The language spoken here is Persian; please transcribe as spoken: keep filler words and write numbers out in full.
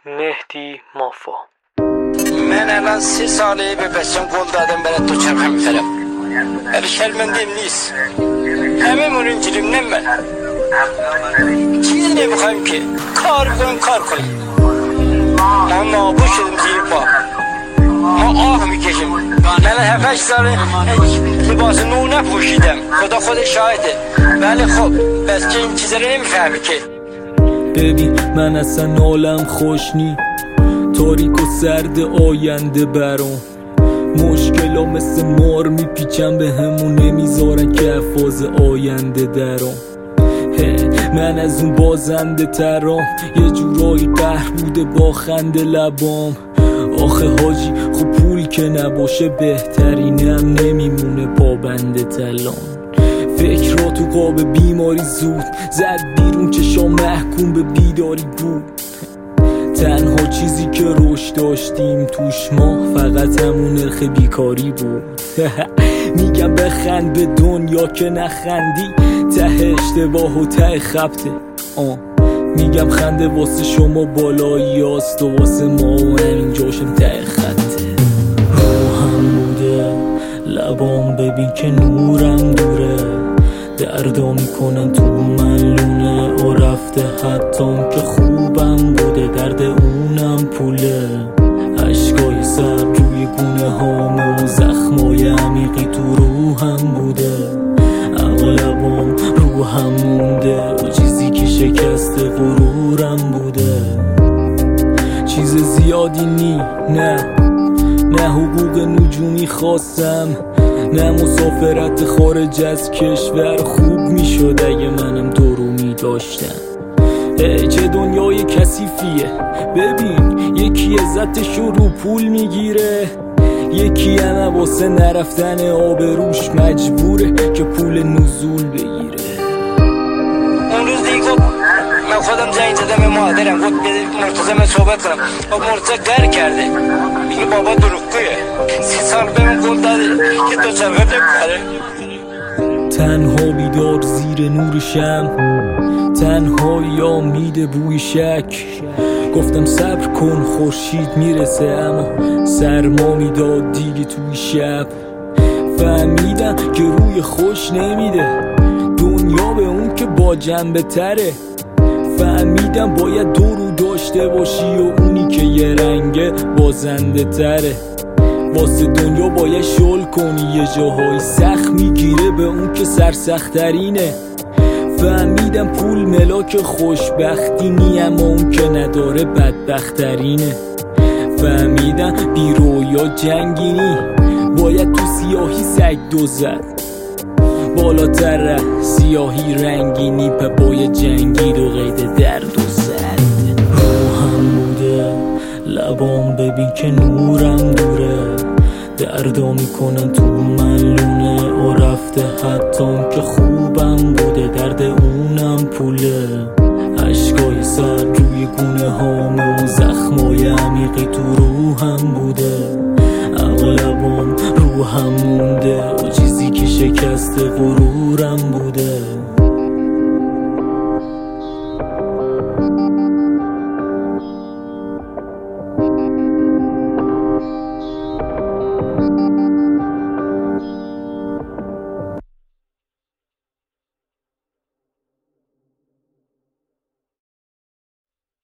مهدی مافا. من الان سی ساله به بچم قول دادم برای دوچرخه میخرم، ولی شرمنده‌ام نیست. همه مونون جلومنم من. چیزی نمیخوایم که کار کنیم کار کنیم. ما نابود شدیم زیر پا. ما آه میکشیم. من هفت ساله لباس نو نپوشیدم، خدا خود شاهده. ولی خب بس که این چیزا رو نمیفهمی که. ببین من اصلا حالم خوش نی، تاریک و سرد آینده برام. مشکلا مثل مار میپیچن به همون، نمیذارن که افاظ آینده درام. من از اون بازنده ترام، یه جورایی قهر بوده با خنده لبام. آخه حاجی خب پول که نباشه بهترینم نمیمونه پابنده تلام. فکر را تو قاب بیماری زود زد بیرون، چشام محکوم به بیداری بود. تنها چیزی که رشد داشتیم توش ما فقط همون نرخ بیکاری بود. میگم بخند به دنیا که نخندی، ته اشتباه و ته خبته. آه میگم خنده واسه شما بالایی هست و واسه ما و همینجاشم ته خطه. روحم بوده لبام، ببین که نورم دوره. دردا میکنن تو من لونه و رفته حتام که خوبم بوده. درد اونم پوله، عشقای سر روی گونه هامه و زخمای عمیقی تو روحم بوده. اغلبم روحم مونده و چیزی که شکسته غرورم بوده. چیز زیادی نی نه نه حقوق نجومی خواستم، نه مسافرت خارج از کشور. خوب میشد اگه منم تو رو میداشتم. ای چه دنیای کثیفیه، ببین یکی عزتشو رو پول میگیره، یکی هم واسه نرفتن آبروش مجبوره که پول نزول بگیره. اون روز دیگه من خودم زنگ زدم به مادرم، گفت بده مرتضی من صحبت کنم. با مرتضی گر کرده، میگه بابا دروغگویه. سی سال به من قول داده که دو چرخه نمیخره. تنها بیدار زیر نور شم، تنها یا میده بوی شک. گفتم صبر کن خورشید میرسه، اما سرما میداد دیگه توی شب. فهمیدم که روی خوش نمیده دنیا به اون که با جنبه تره. فهمیدم باید دو رو داشته باشی و اونی که یه رنگه بازنده تره. واسه دنیا باید شل کنی، یه جاهای سخت میگیره به اون که سرسخترینه. فهمیدم پول ملاک خوشبختی نی، اما اون که نداره بدبخترینه. فهمیدم بی رویا جنگینی، باید تو سیاهی سگ دو زد. بالاتر سیاهی رنگینی، پپای جنگید و قید درد و زد. روحم بوده لبام، ببین که نورم دوره. دردا میکنن تو من لونه و رفته حتام که خوبم بوده. درد اونم پوله، عشقای سر روی گونه هامه و زخمای عمیقی تو روحم بوده. اغلبم روحم مونده و چیزی که شکسته غرورم بوده.